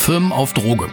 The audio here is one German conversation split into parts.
Firmen auf Droge.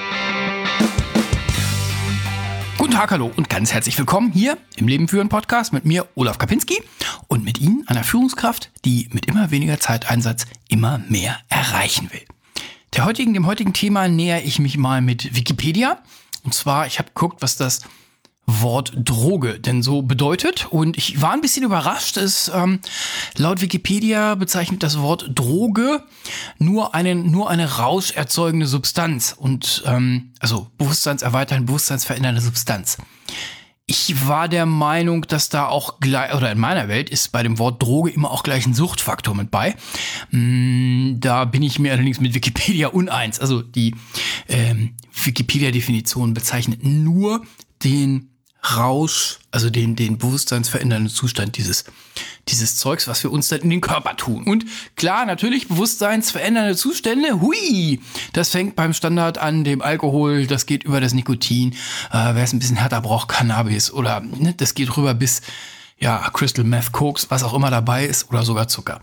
Guten Tag, hallo und ganz herzlich willkommen hier im Leben führen Podcast mit mir, Olaf Kapinski, und mit Ihnen, einer Führungskraft, die mit immer weniger Zeiteinsatz immer mehr erreichen will. Dem heutigen Thema nähere ich mich mal mit Wikipedia. Und zwar, ich habe geguckt, was das Wort Droge denn so bedeutet. Und ich war ein bisschen überrascht. Laut Wikipedia bezeichnet das Wort Droge nur eine rauscherzeugende Substanz. Und also bewusstseinserweiternde, bewusstseinsverändernde Substanz. Ich war der Meinung, dass da auch gleich, oder in meiner Welt ist bei dem Wort Droge immer auch gleich ein Suchtfaktor mit bei. Da bin ich mir allerdings mit Wikipedia uneins. Also die Wikipedia-Definition bezeichnet nur den Rausch, also den bewusstseinsverändernden Zustand dieses Zeugs, was wir uns dann in den Körper tun. Und klar, natürlich bewusstseinsverändernde Zustände, hui, das fängt beim Standard an, dem Alkohol, das geht über das Nikotin, wer es ein bisschen härter braucht, Cannabis oder das geht rüber bis, ja, Crystal Meth, Koks, was auch immer dabei ist oder sogar Zucker.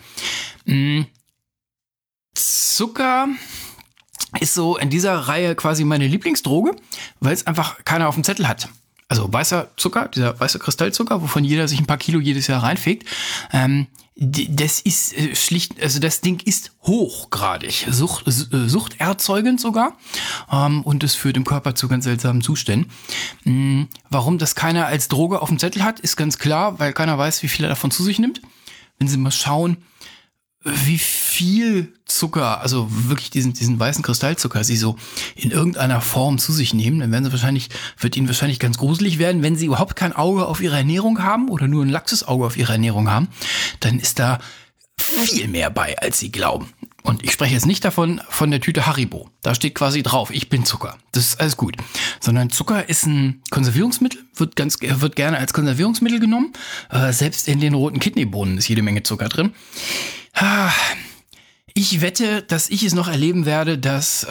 Zucker ist so in dieser Reihe quasi meine Lieblingsdroge, weil es einfach keiner auf dem Zettel hat. Also weißer Zucker, dieser weiße Kristallzucker, wovon jeder sich ein paar Kilo jedes Jahr reinfegt, das ist schlicht, also das Ding ist hochgradig, suchterzeugend sogar, und es führt im Körper zu ganz seltsamen Zuständen. Warum das keiner als Droge auf dem Zettel hat, ist ganz klar, weil keiner weiß, wie viel er davon zu sich nimmt. Wenn Sie mal schauen, wie viel Zucker, also wirklich diesen weißen Kristallzucker, Sie so in irgendeiner Form zu sich nehmen, dann wird Ihnen wahrscheinlich ganz gruselig werden. Wenn Sie überhaupt kein Auge auf Ihre Ernährung haben oder nur ein laxes Auge auf Ihre Ernährung haben, dann ist da viel mehr bei, als Sie glauben. Und ich spreche jetzt nicht von der Tüte Haribo. Da steht quasi drauf, ich bin Zucker. Das ist alles gut. Sondern Zucker ist ein Konservierungsmittel, wird gerne als Konservierungsmittel genommen. Selbst in den roten Kidneybohnen ist jede Menge Zucker drin. Ich wette, dass ich es noch erleben werde, dass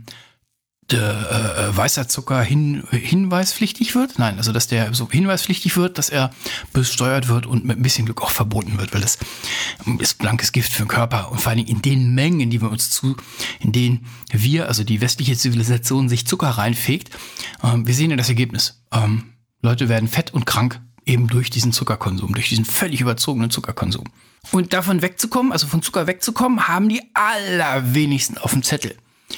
weißer Zucker hinweispflichtig wird. Nein, also dass der so hinweispflichtig wird, dass er besteuert wird und mit ein bisschen Glück auch verboten wird, weil das ist blankes Gift für den Körper. Und vor allen Dingen in den Mengen, in denen wir, also die westliche Zivilisation, sich Zucker reinfegt. Wir sehen ja das Ergebnis. Leute werden fett und krank, eben durch diesen Zuckerkonsum, durch diesen völlig überzogenen Zuckerkonsum. Und davon wegzukommen, also von Zucker wegzukommen, haben die allerwenigsten auf dem Zettel.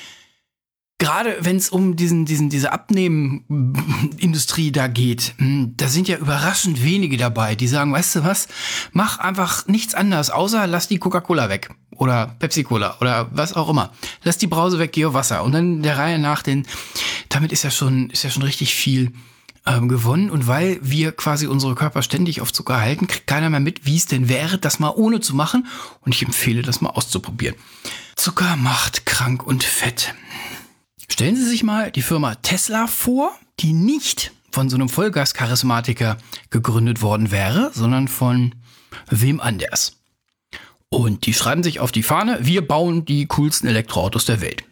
Gerade wenn es um diese Abnehmen-Industrie da geht, da sind ja überraschend wenige dabei, die sagen, weißt du was, mach einfach nichts anderes, außer lass die Coca-Cola weg oder Pepsi-Cola oder was auch immer. Lass die Brause weg, geh auf Wasser. Und dann der Reihe nach, damit ist ja schon richtig viel gewonnen. Und weil wir quasi unsere Körper ständig auf Zucker halten, kriegt keiner mehr mit, wie es denn wäre, das mal ohne zu machen. Und ich empfehle, das mal auszuprobieren. Zucker macht krank und fett. Stellen Sie sich mal die Firma Tesla vor, die nicht von so einem Vollgas-Charismatiker gegründet worden wäre, sondern von wem anders. Und die schreiben sich auf die Fahne, wir bauen die coolsten Elektroautos der Welt.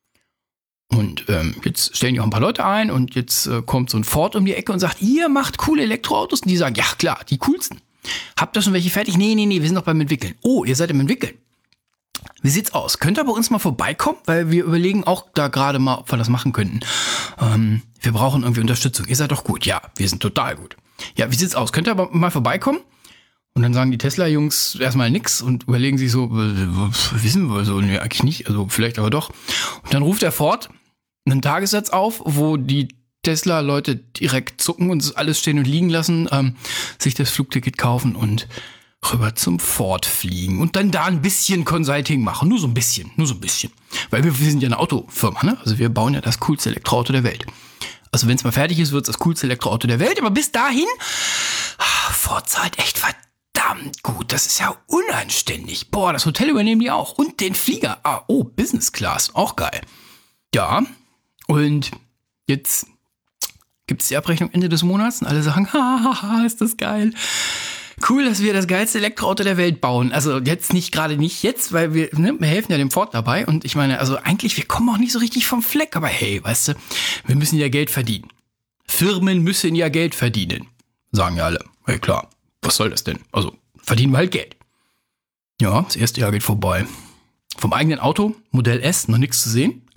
Und jetzt stellen die auch ein paar Leute ein und jetzt kommt so ein Ford um die Ecke und sagt, ihr macht coole Elektroautos. Und die sagen, ja klar, die coolsten. Habt ihr schon welche fertig? Nee, wir sind noch beim Entwickeln. Oh, ihr seid im Entwickeln. Wie sieht's aus? Könnt ihr bei uns mal vorbeikommen? Weil wir überlegen auch da gerade mal, ob wir das machen könnten. Wir brauchen irgendwie Unterstützung. Ihr seid doch gut. Ja, wir sind total gut. Ja, wie sieht's aus? Könnt ihr aber mal vorbeikommen? Und dann sagen die Tesla-Jungs erstmal nix und überlegen sich so, wissen wir so, nee, eigentlich nicht, also vielleicht aber doch. Und dann ruft er Ford einen Tagessatz auf, wo die Tesla-Leute direkt zucken und alles stehen und liegen lassen, sich das Flugticket kaufen und rüber zum Ford fliegen und dann da ein bisschen Consulting machen. Nur so ein bisschen. Weil wir sind ja eine Autofirma, ne? Also wir bauen ja das coolste Elektroauto der Welt. Also wenn es mal fertig ist, wird es das coolste Elektroauto der Welt. Aber bis dahin, Ford zahlt echt verdammt gut. Das ist ja unanständig. Boah, das Hotel übernehmen die auch. Und den Flieger. Business Class. Auch geil. Ja, und jetzt gibt es die Abrechnung Ende des Monats und alle sagen, hahaha, ist das geil. Cool, dass wir das geilste Elektroauto der Welt bauen. Also jetzt nicht jetzt, weil wir helfen ja dem Ford dabei. Und ich meine, also eigentlich, wir kommen auch nicht so richtig vom Fleck. Aber hey, weißt du, wir müssen ja Geld verdienen. Firmen müssen ja Geld verdienen. Sagen ja alle. Hey, klar, was soll das denn? Also verdienen wir halt Geld. Ja, das erste Jahr geht vorbei. Vom eigenen Auto, Modell S, noch nichts zu sehen. Also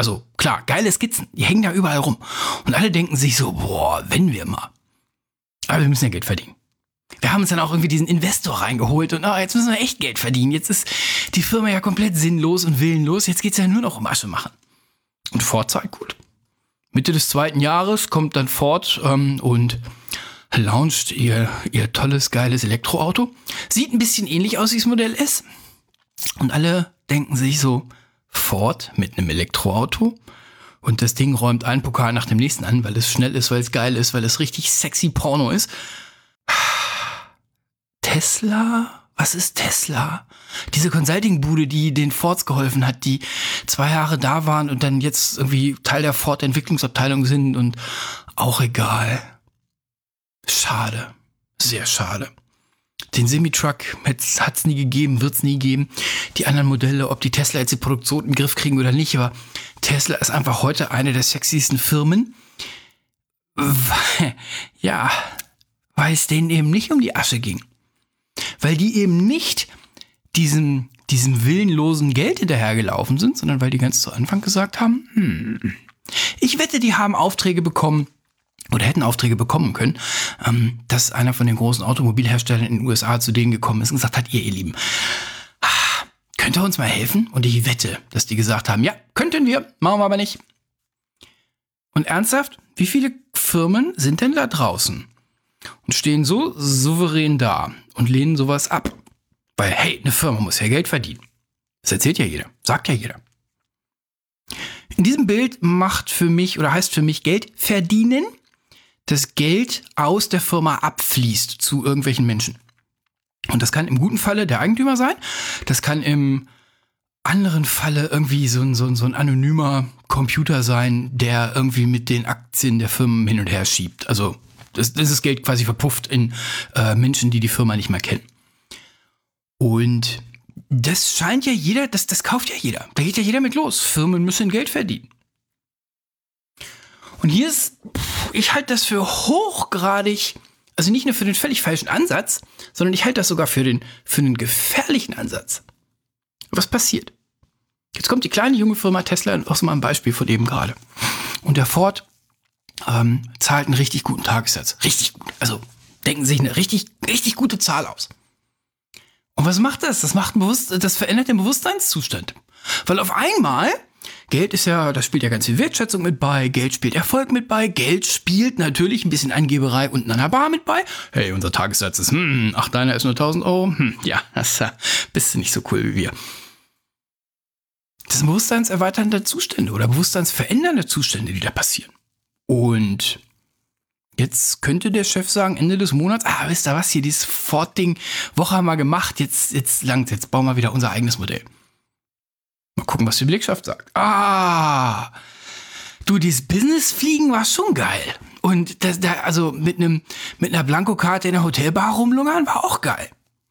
klar, geile Skizzen, die hängen da überall rum. Und alle denken sich so, boah, wenn wir mal. Aber wir müssen ja Geld verdienen. Wir haben uns dann auch irgendwie diesen Investor reingeholt und jetzt müssen wir echt Geld verdienen. Jetzt ist die Firma ja komplett sinnlos und willenlos. Jetzt geht's ja nur noch um Asche machen. Und Ford sagt, gut. Mitte des 2. Jahres kommt dann Ford und launcht ihr tolles, geiles Elektroauto. Sieht ein bisschen ähnlich aus wie das Modell S. Und alle denken sich so, Ford mit einem Elektroauto. Und das Ding räumt einen Pokal nach dem nächsten an, weil es schnell ist, weil es geil ist, weil es richtig sexy Porno ist. Tesla? Was ist Tesla? Diese Consulting-Bude, die den Fords geholfen hat, die 2 Jahre da waren und dann jetzt irgendwie Teil der Ford-Entwicklungsabteilung sind und auch egal. Schade. Sehr schade. Den Semi-Truck hat's nie gegeben, wird's nie geben. Die anderen Modelle, ob die Tesla jetzt die Produktion im Griff kriegen oder nicht, aber Tesla ist einfach heute eine der sexiesten Firmen. Ja, weil es denen eben nicht um die Asche ging. Weil die eben nicht diesem willenlosen Geld hinterhergelaufen sind, sondern weil die ganz zu Anfang gesagt haben, ich wette, die haben Aufträge bekommen oder hätten Aufträge bekommen können, dass einer von den großen Automobilherstellern in den USA zu denen gekommen ist und gesagt hat, ihr Lieben, könnt ihr uns mal helfen? Und ich wette, dass die gesagt haben, ja, könnten wir, machen wir aber nicht. Und ernsthaft, wie viele Firmen sind denn da draußen und stehen so souverän da und lehnen sowas ab? Weil, hey, eine Firma muss ja Geld verdienen. Das erzählt ja jeder, sagt ja jeder. In diesem Bild heißt für mich Geld verdienen, das Geld aus der Firma abfließt zu irgendwelchen Menschen. Und das kann im guten Falle der Eigentümer sein, das kann im anderen Falle irgendwie so ein anonymer Computer sein, der irgendwie mit den Aktien der Firmen hin und her schiebt. Also das ist Geld quasi verpufft in Menschen, die Firma nicht mehr kennen. Und das scheint ja jeder, das kauft ja jeder. Da geht ja jeder mit los. Firmen müssen Geld verdienen. Und hier ich halte das für hochgradig, also nicht nur für den völlig falschen Ansatz, sondern ich halte das sogar für einen gefährlichen Ansatz. Was passiert? Jetzt kommt die kleine junge Firma Tesla aus mal ein Beispiel von eben gerade. Und der Ford zahlt einen richtig guten Tagessatz. Richtig gut. Also denken sich eine richtig, richtig gute Zahl aus. Und was macht das? Das verändert den Bewusstseinszustand. Weil auf einmal, Geld ist ja, da spielt ja ganz viel Wertschätzung mit bei, Geld spielt Erfolg mit bei, Geld spielt natürlich ein bisschen Angeberei unten an der Bar mit bei. Hey, unser Tagessatz ist, deiner ist nur 1.000 Euro. Ja, das bist du nicht so cool wie wir. Das sind bewusstseinserweiternde Zustände oder bewusstseinsverändernde Zustände, die da passieren. Und jetzt könnte der Chef sagen, Ende des Monats, wisst ihr was, hier dieses Ford-Ding, Woche haben wir gemacht, jetzt langt's, jetzt bauen wir wieder unser eigenes Modell. Mal gucken, was die Belegschaft sagt. Dieses Business-Fliegen war schon geil. Und also mit einer Blankokarte in der Hotelbar rumlungern war auch geil.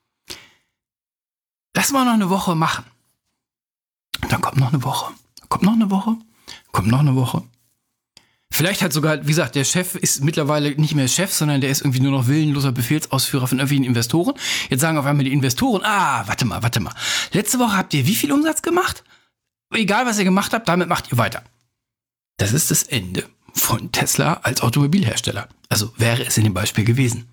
Lass mal noch eine Woche machen. Und dann kommt noch eine Woche. Kommt noch eine Woche. Vielleicht hat sogar, wie gesagt, der Chef ist mittlerweile nicht mehr Chef, sondern der ist irgendwie nur noch willenloser Befehlsausführer von irgendwelchen Investoren. Jetzt sagen auf einmal die Investoren, warte mal. Letzte Woche habt ihr wie viel Umsatz gemacht? Egal, was ihr gemacht habt, damit macht ihr weiter. Das ist das Ende von Tesla als Automobilhersteller. Also wäre es in dem Beispiel gewesen.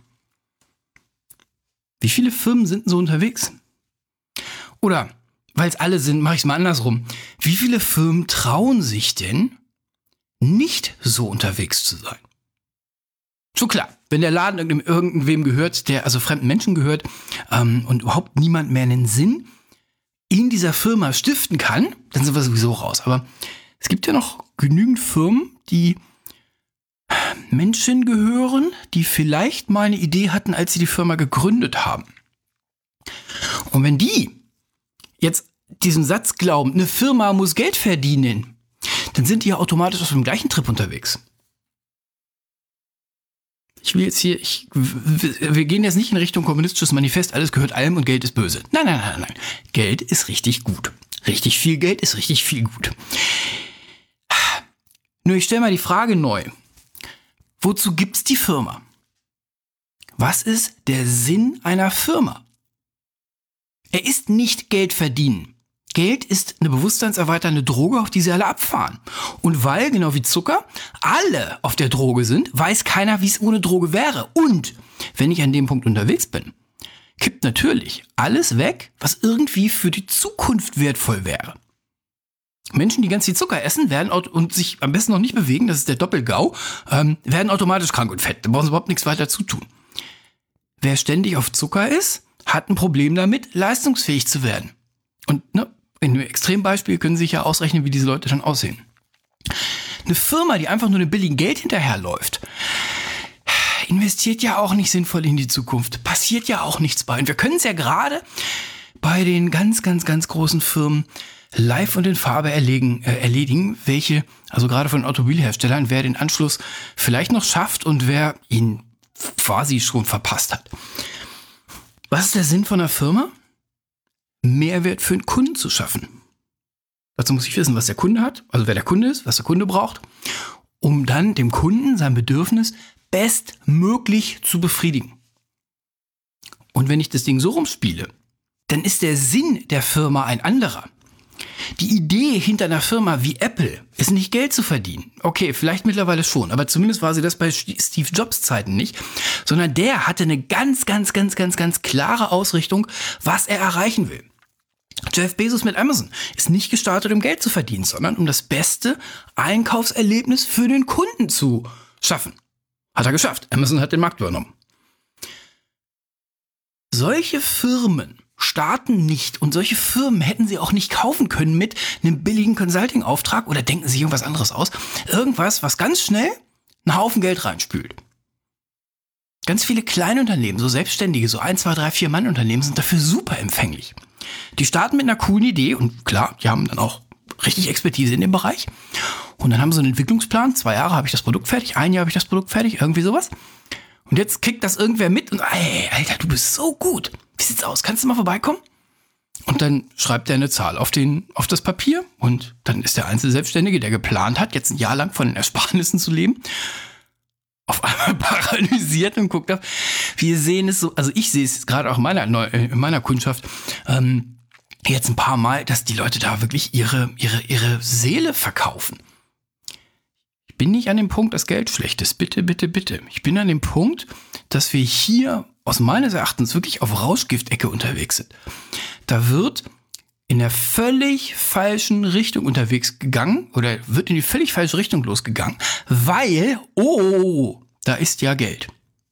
Wie viele Firmen sind so unterwegs? Oder, weil es alle sind, mache ich es mal andersrum. Wie viele Firmen trauen sich denn, nicht so unterwegs zu sein? So klar, wenn der Laden irgendwem gehört, der also fremden Menschen gehört und überhaupt niemand mehr einen Sinn in dieser Firma stiften kann, dann sind wir sowieso raus. Aber es gibt ja noch genügend Firmen, die Menschen gehören, die vielleicht mal eine Idee hatten, als sie die Firma gegründet haben. Und wenn die jetzt diesen Satz glauben, eine Firma muss Geld verdienen, dann sind die ja automatisch auf dem gleichen Trip unterwegs. Wir gehen jetzt nicht in Richtung kommunistisches Manifest, alles gehört allem und Geld ist böse. Nein. Geld ist richtig gut. Richtig viel Geld ist richtig viel gut. Nur ich stelle mal die Frage neu. Wozu gibt's die Firma? Was ist der Sinn einer Firma? Er ist nicht Geld verdienen. Geld ist eine bewusstseinserweiternde Droge, auf die sie alle abfahren. Und weil, genau wie Zucker, alle auf der Droge sind, weiß keiner, wie es ohne Droge wäre. Und wenn ich an dem Punkt unterwegs bin, kippt natürlich alles weg, was irgendwie für die Zukunft wertvoll wäre. Menschen, die ganz viel Zucker essen werden und sich am besten noch nicht bewegen, das ist der Doppel-GAU, werden automatisch krank und fett. Da brauchen sie überhaupt nichts weiter zu tun. Wer ständig auf Zucker ist, hat ein Problem damit, leistungsfähig zu werden. Und in einem Extrembeispiel können Sie sich ja ausrechnen, wie diese Leute dann aussehen. Eine Firma, die einfach nur dem billigen Geld hinterherläuft, investiert ja auch nicht sinnvoll in die Zukunft. Passiert ja auch nichts bei. Und wir können es ja gerade bei den ganz, ganz, ganz großen Firmen live und in Farbe erledigen, welche, also gerade von Automobilherstellern, wer den Anschluss vielleicht noch schafft und wer ihn quasi schon verpasst hat. Was ist der Sinn von einer Firma? Mehrwert für den Kunden zu schaffen. Dazu muss ich wissen, was der Kunde hat, also wer der Kunde ist, was der Kunde braucht, um dann dem Kunden sein Bedürfnis bestmöglich zu befriedigen. Und wenn ich das Ding so rumspiele, dann ist der Sinn der Firma ein anderer. Die Idee hinter einer Firma wie Apple ist nicht Geld zu verdienen. Okay, vielleicht mittlerweile schon, aber zumindest war sie das bei Steve Jobs Zeiten nicht, sondern der hatte eine ganz, ganz, ganz, ganz, ganz klare Ausrichtung, was er erreichen will. Jeff Bezos mit Amazon ist nicht gestartet, um Geld zu verdienen, sondern um das beste Einkaufserlebnis für den Kunden zu schaffen. Hat er geschafft. Amazon hat den Markt übernommen. Solche Firmen starten nicht und solche Firmen hätten sie auch nicht kaufen können mit einem billigen Consulting-Auftrag oder denken sich irgendwas anderes aus. Irgendwas, was ganz schnell einen Haufen Geld reinspült. Ganz viele kleine Unternehmen, so Selbstständige, so 1, 2, 3, 4 Mann-Unternehmen sind dafür super empfänglich. Die starten mit einer coolen Idee und klar, die haben dann auch richtig Expertise in dem Bereich. Und dann haben sie einen Entwicklungsplan. 2 Jahre habe ich das Produkt fertig, 1 Jahr habe ich das Produkt fertig, irgendwie sowas. Und jetzt kriegt das irgendwer mit und ey, Alter, du bist so gut. Wie sieht's aus? Kannst du mal vorbeikommen? Und dann schreibt er eine Zahl auf das Papier und dann ist der Einzelselbstständige, der geplant hat, jetzt ein Jahr lang von den Ersparnissen zu leben, auf einmal paralysiert und guckt auf. Wir sehen es so, also ich sehe es gerade auch in meiner Kundschaft, jetzt ein paar Mal, dass die Leute da wirklich ihre Seele verkaufen. Ich bin nicht an dem Punkt, dass Geld schlecht ist. Bitte, bitte, bitte. Ich bin an dem Punkt, dass wir hier aus meines Erachtens wirklich auf Rauschgiftecke unterwegs sind. Da wird in der völlig falschen Richtung unterwegs gegangen oder wird in die völlig falsche Richtung losgegangen, weil, da ist ja Geld.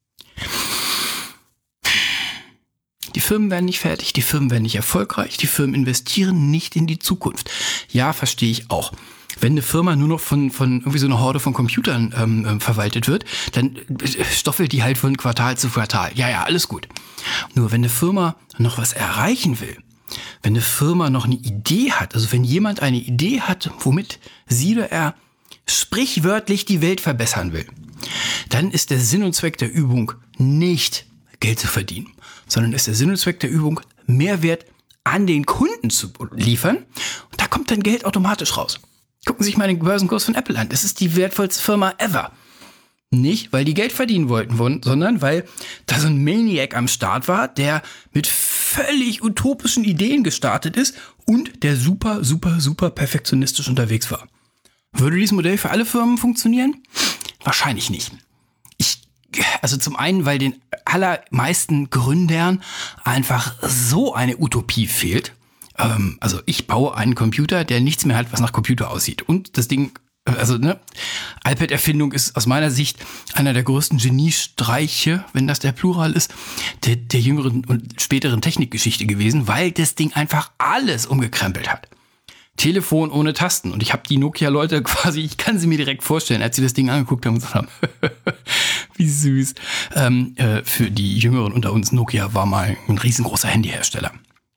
Die Firmen werden nicht fertig, die Firmen werden nicht erfolgreich, die Firmen investieren nicht in die Zukunft. Ja, verstehe ich auch. Wenn eine Firma nur noch von irgendwie so einer Horde von Computern verwaltet wird, dann stoffelt die halt von Quartal zu Quartal. Ja, alles gut. Nur wenn eine Firma noch was erreichen will, wenn eine Firma noch eine Idee hat, also wenn jemand eine Idee hat, womit sie oder er sprichwörtlich die Welt verbessern will, dann ist der Sinn und Zweck der Übung nicht Geld zu verdienen, sondern ist der Sinn und Zweck der Übung, Mehrwert an den Kunden zu liefern. Und da kommt dann Geld automatisch raus. Gucken Sie sich mal den Börsenkurs von Apple an. Das ist die wertvollste Firma ever. Nicht, weil die Geld verdienen wollten, sondern weil da so ein Maniac am Start war, der mit völlig utopischen Ideen gestartet ist und der super, super, super perfektionistisch unterwegs war. Würde dieses Modell für alle Firmen funktionieren? Wahrscheinlich nicht. Also zum einen, weil den allermeisten Gründern einfach so eine Utopie fehlt. Also ich baue einen Computer, der nichts mehr hat, was nach Computer aussieht. Und das Ding, iPad-Erfindung ist aus meiner Sicht einer der größten Geniestreiche, wenn das der Plural ist, der jüngeren und späteren Technikgeschichte gewesen, weil das Ding einfach alles umgekrempelt hat. Telefon ohne Tasten. Und ich habe die Nokia-Leute quasi, ich kann sie mir direkt vorstellen, als sie das Ding angeguckt haben und gesagt haben, wie süß. Für die Jüngeren unter uns, Nokia war mal ein riesengroßer Handyhersteller.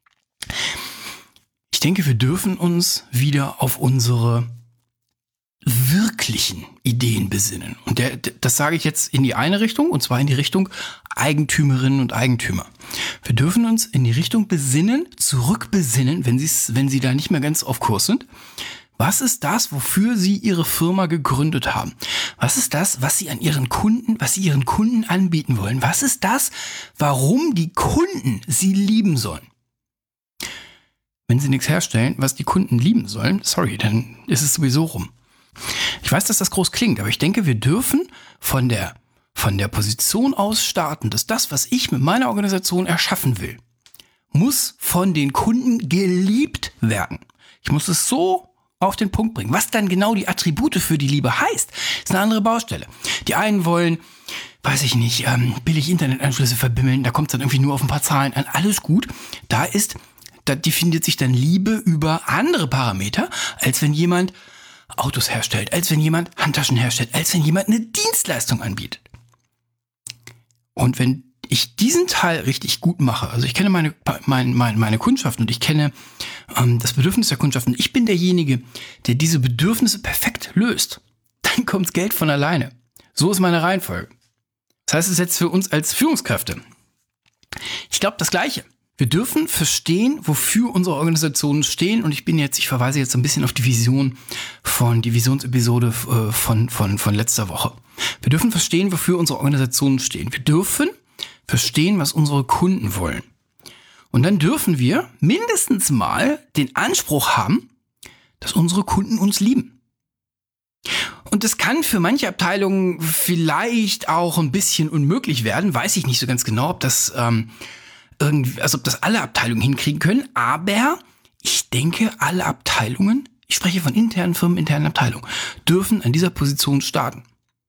Ich denke, wir dürfen uns wieder auf unsere wirklichen Ideen besinnen. Und das sage ich jetzt in die eine Richtung, und zwar in die Richtung Eigentümerinnen und Eigentümer. Wir dürfen uns in die Richtung zurückbesinnen, wenn sie da nicht mehr ganz auf Kurs sind. Was ist das, wofür Sie Ihre Firma gegründet haben? Was ist das, was Sie ihren Kunden anbieten wollen? Was ist das, warum die Kunden Sie lieben sollen? wenn sie nichts herstellen, was die Kunden lieben sollen, sorry, dann ist es sowieso rum. Ich weiß, dass das groß klingt, aber ich denke, wir dürfen von der Position aus starten, dass das, was ich mit meiner Organisation erschaffen will, muss von den Kunden geliebt werden. Ich muss es so auf den Punkt bringen. Was dann genau die Attribute für die Liebe heißt, ist eine andere Baustelle. Die einen wollen, weiß ich nicht, billig Internetanschlüsse verbimmeln, da kommt es dann irgendwie nur auf ein paar Zahlen an. Alles gut. Da definiert sich dann Liebe über andere Parameter, als wenn jemand Autos herstellt, als wenn jemand Handtaschen herstellt, als wenn jemand eine Dienstleistung anbietet. Und wenn ich diesen Teil richtig gut mache, also ich kenne meine Kundschaft und ich kenne das Bedürfnis der Kundschaft und ich bin derjenige, der diese Bedürfnisse perfekt löst, dann kommt Geld von alleine. So ist meine Reihenfolge. Das heißt, es ist jetzt für uns als Führungskräfte. Ich glaube das Gleiche. Wir dürfen verstehen, wofür unsere Organisationen stehen und ich verweise jetzt so ein bisschen auf die Visionsepisode von letzter Woche. Wir dürfen verstehen, wofür unsere Organisationen stehen. Wir dürfen verstehen, was unsere Kunden wollen. Und dann dürfen wir mindestens mal den Anspruch haben, dass unsere Kunden uns lieben. Und das kann für manche Abteilungen vielleicht auch ein bisschen unmöglich werden. Weiß ich nicht so ganz genau, ob das ob das alle Abteilungen hinkriegen können. Aber ich denke, alle Abteilungen, ich spreche von internen Firmen, internen Abteilungen, dürfen an dieser Position starten.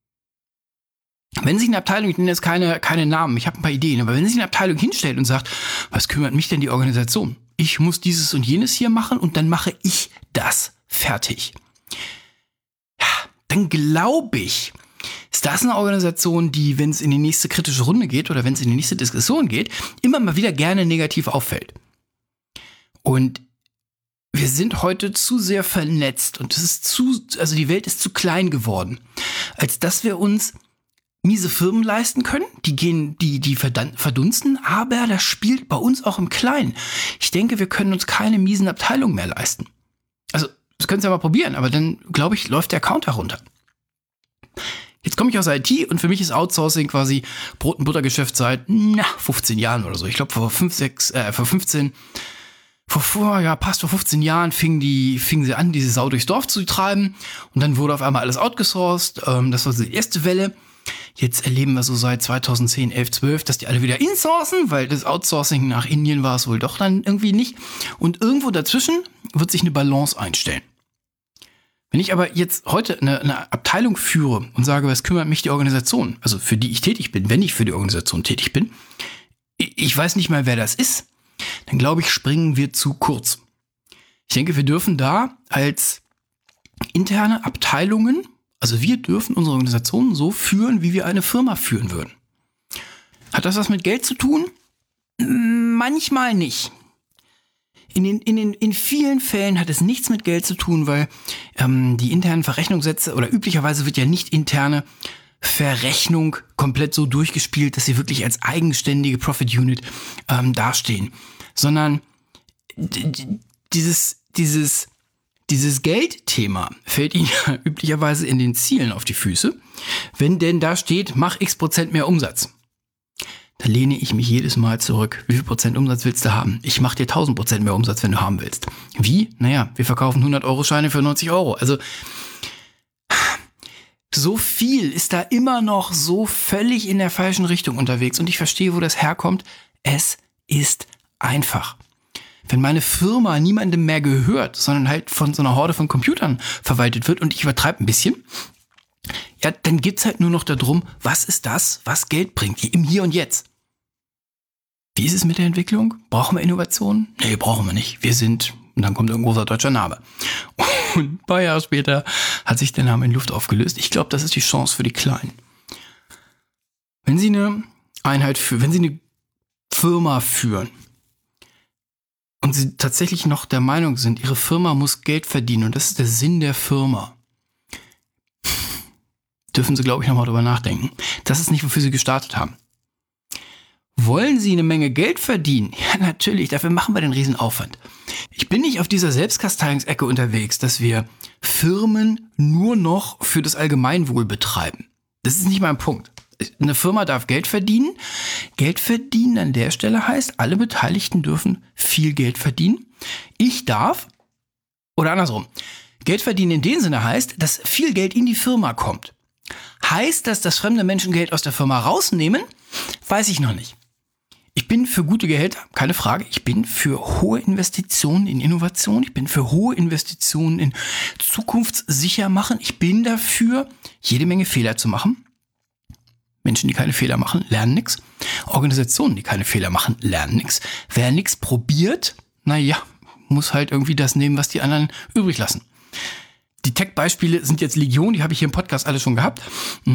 Wenn sich eine Abteilung, ich nenne jetzt keine Namen, ich habe ein paar Ideen, aber wenn sich eine Abteilung hinstellt und sagt, was kümmert mich denn die Organisation? Ich muss dieses und jenes hier machen und dann mache ich das fertig. Ja, dann glaube ich, ist das eine Organisation, die, wenn es in die nächste kritische Runde geht oder wenn es in die nächste Diskussion geht, immer mal wieder gerne negativ auffällt. Und wir sind heute zu sehr vernetzt und die Welt ist zu klein geworden, als dass wir uns miese Firmen leisten können, die verdunsten, aber das spielt bei uns auch im Kleinen. Ich denke, wir können uns keine miesen Abteilungen mehr leisten. Also, das können Sie ja mal probieren, aber dann, glaube ich, läuft der Account herunter. Jetzt komme ich aus IT und für mich ist Outsourcing quasi Brot- und Buttergeschäft seit 15 Jahren oder so. Ich glaube, vor 15 Jahren fingen sie an, diese Sau durchs Dorf zu treiben und dann wurde auf einmal alles outgesourced. Das war so die erste Welle. Jetzt erleben wir so seit 2010, 11, 12, dass die alle wieder insourcen, weil das Outsourcing nach Indien war es wohl doch dann irgendwie nicht. Und irgendwo dazwischen wird sich eine Balance einstellen. Wenn ich aber jetzt heute eine Abteilung führe und sage, was kümmert mich die Organisation, also für die ich tätig bin, wenn ich für die Organisation tätig bin, ich weiß nicht mal, wer das ist, dann glaube ich, springen wir zu kurz. Ich denke, wir dürfen da als interne Abteilungen, also wir dürfen unsere Organisationen so führen, wie wir eine Firma führen würden. Hat das was mit Geld zu tun? Manchmal nicht. In vielen Fällen hat es nichts mit Geld zu tun, weil die internen Verrechnungssätze oder üblicherweise wird ja nicht interne Verrechnung komplett so durchgespielt, dass sie wirklich als eigenständige Profit Unit dastehen, sondern dieses Geldthema fällt ihnen ja üblicherweise in den Zielen auf die Füße, wenn denn da steht, mach x% mehr Umsatz. Da lehne ich mich jedes Mal zurück. Wie viel Prozent Umsatz willst du haben? Ich mache dir 1000% mehr Umsatz, wenn du haben willst. Wie? Naja, wir verkaufen 100-Euro-Scheine für 90 Euro. Also so viel ist da immer noch so völlig in der falschen Richtung unterwegs. Und ich verstehe, wo das herkommt. Es ist einfach. Wenn meine Firma niemandem mehr gehört, sondern halt von so einer Horde von Computern verwaltet wird und ich übertreibe ein bisschen, ja, dann geht's halt nur noch darum, was ist das, was Geld bringt, im Hier und Jetzt. Wie ist es mit der Entwicklung? Brauchen wir Innovationen? Nee, brauchen wir nicht. Wir sind, und dann kommt ein großer deutscher Name. Und ein paar Jahre später hat sich der Name in Luft aufgelöst. Ich glaube, das ist die Chance für die Kleinen. Wenn Sie eine Firma führen und Sie tatsächlich noch der Meinung sind, Ihre Firma muss Geld verdienen und das ist der Sinn der Firma, dürfen Sie, glaube ich, nochmal drüber nachdenken. Das ist nicht, wofür Sie gestartet haben. Wollen Sie eine Menge Geld verdienen? Ja, natürlich, dafür machen wir den Riesenaufwand. Ich bin nicht auf dieser Selbstkasteiungsecke unterwegs, dass wir Firmen nur noch für das Allgemeinwohl betreiben. Das ist nicht mein Punkt. Eine Firma darf Geld verdienen. Geld verdienen an der Stelle heißt, alle Beteiligten dürfen viel Geld verdienen. Ich darf, oder andersrum, Geld verdienen in dem Sinne heißt, dass viel Geld in die Firma kommt. Heißt das, dass fremde Menschen Geld aus der Firma rausnehmen? Weiß ich noch nicht. Ich bin für gute Gehälter, keine Frage. Ich bin für hohe Investitionen in Innovation. Ich bin für hohe Investitionen in zukunftssicher machen. Ich bin dafür, jede Menge Fehler zu machen. Menschen, die keine Fehler machen, lernen nichts. Organisationen, die keine Fehler machen, lernen nichts. Wer nichts probiert, muss halt irgendwie das nehmen, was die anderen übrig lassen. Die Tech-Beispiele sind jetzt Legion, die habe ich hier im Podcast alle schon gehabt.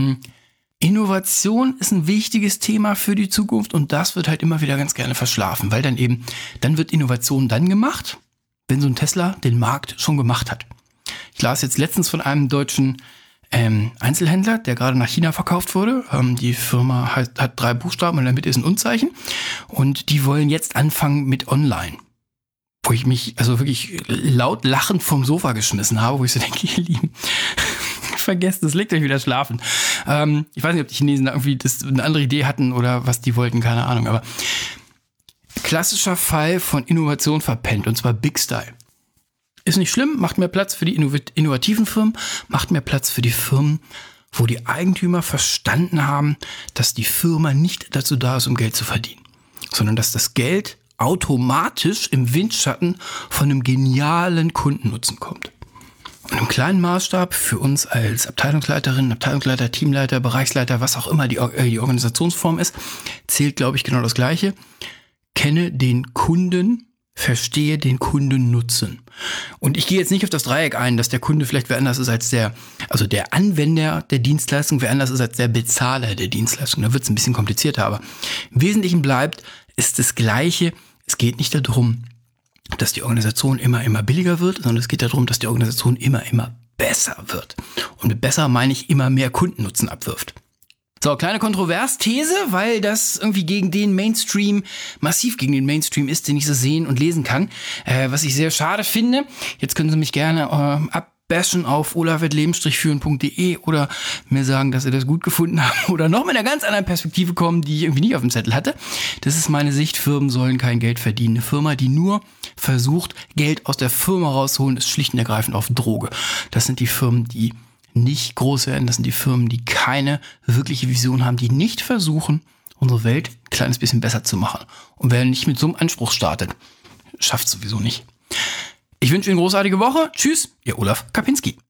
Innovation ist ein wichtiges Thema für die Zukunft und das wird halt immer wieder ganz gerne verschlafen, weil dann wird Innovation dann gemacht, wenn so ein Tesla den Markt schon gemacht hat. Ich las jetzt letztens von einem deutschen Einzelhändler, der gerade nach China verkauft wurde. Die Firma hat 3 Buchstaben und in der Mitte ist ein Unzeichen und die wollen jetzt anfangen mit Online. Wo ich mich also wirklich laut lachend vom Sofa geschmissen habe, wo ich so denke, ihr Lieben, vergesst es, legt euch wieder schlafen. Ich weiß nicht, ob die Chinesen da irgendwie eine andere Idee hatten oder was die wollten, keine Ahnung. Aber klassischer Fall von Innovation verpennt, und zwar Big Style. Ist nicht schlimm, macht mehr Platz für die innovativen Firmen, macht mehr Platz für die Firmen, wo die Eigentümer verstanden haben, dass die Firma nicht dazu da ist, um Geld zu verdienen, sondern dass das Geld automatisch im Windschatten von einem genialen Kundennutzen kommt. Und im kleinen Maßstab für uns als Abteilungsleiterin, Abteilungsleiter, Teamleiter, Bereichsleiter, was auch immer die Organisationsform ist, zählt, glaube ich, genau das Gleiche. Kenne den Kunden, verstehe den Kundennutzen. Und ich gehe jetzt nicht auf das Dreieck ein, dass der Kunde vielleicht wer anders ist als der Anwender der Dienstleistung, wer anders ist als der Bezahler der Dienstleistung. Da wird es ein bisschen komplizierter, aber im Wesentlichen bleibt, ist das Gleiche. Es geht nicht darum, dass die Organisation immer billiger wird, sondern es geht darum, dass die Organisation immer besser wird. Und mit besser meine ich immer mehr Kundennutzen abwirft. So, kleine Kontroversthese, weil das irgendwie massiv gegen den Mainstream ist, den ich so sehen und lesen kann. Was ich sehr schade finde. Jetzt können Sie mich gerne abbashen auf olaf@leben-führen.de oder mir sagen, dass Sie das gut gefunden haben oder noch mit einer ganz anderen Perspektive kommen, die ich irgendwie nicht auf dem Zettel hatte. Das ist meine Sicht. Firmen sollen kein Geld verdienen. Eine Firma, die nur versucht, Geld aus der Firma rausholen, ist schlicht und ergreifend auf Droge. Das sind die Firmen, die nicht groß werden. Das sind die Firmen, die keine wirkliche Vision haben, die nicht versuchen, unsere Welt ein kleines bisschen besser zu machen. Und wer nicht mit so einem Anspruch startet, schafft es sowieso nicht. Ich wünsche Ihnen eine großartige Woche. Tschüss, Ihr Olaf Kapinski.